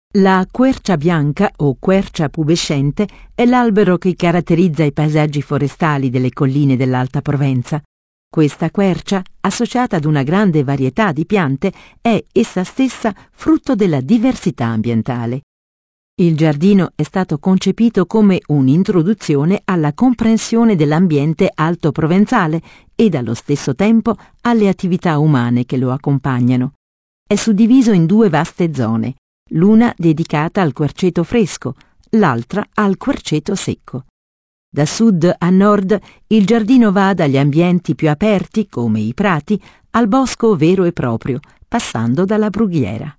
La quercia bianca o quercia pubescente è l'albero che caratterizza i paesaggi forestali delle colline dell'Alta Provenza. Questa quercia, associata ad una grande varietà di piante, è essa stessa frutto della diversità ambientale. Il giardino è stato concepito come un'introduzione alla comprensione dell'ambiente alto-provenzale ed allo stesso tempo alle attività umane che lo accompagnano. È suddiviso in due vaste zone, l'una dedicata al querceto fresco, l'altra al querceto secco. Da sud a nord il giardino va dagli ambienti più aperti, come i prati, al bosco vero e proprio, passando dalla brughiera.